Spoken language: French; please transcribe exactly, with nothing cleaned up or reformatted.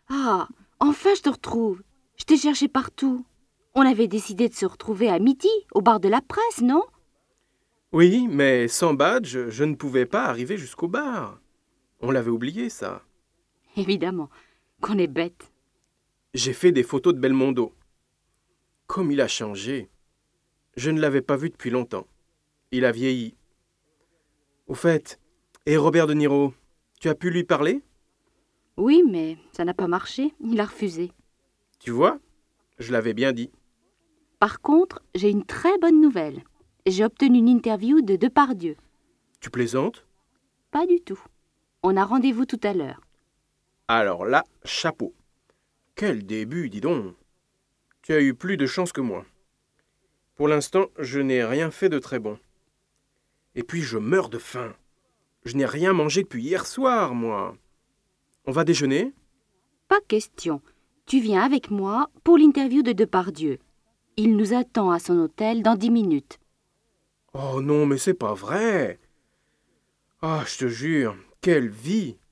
Ah, enfin je te retrouve. Je t'ai cherché partout. On avait décidé de se retrouver à midi, au bar de la presse, non? Oui, mais sans badge, je ne pouvais pas arriver jusqu'au bar. On l'avait oublié, ça. Évidemment, qu'on est bête. J'ai fait des photos de Belmondo. Comme il a changé. Je ne l'avais pas vu depuis longtemps. Il a vieilli. Au fait, et Robert De Niro, tu as pu lui parler? Oui, mais ça n'a pas marché. Il a refusé. Tu vois, je l'avais bien dit. Par contre, j'ai une très bonne nouvelle. J'ai obtenu une interview de Depardieu. Tu plaisantes? Pas du tout. On a rendez-vous tout à l'heure. Alors là, chapeau. Quel début, dis donc. Tu as eu plus de chance que moi. Pour l'instant, je n'ai rien fait de très bon. Et puis je meurs de faim. Je n'ai rien mangé depuis hier soir, moi. On va déjeuner? Pas question. Tu viens avec moi pour l'interview de Depardieu. Il nous attend à son hôtel dans dix minutes. Oh non, mais c'est pas vrai. Ah, je te jure, quelle vie.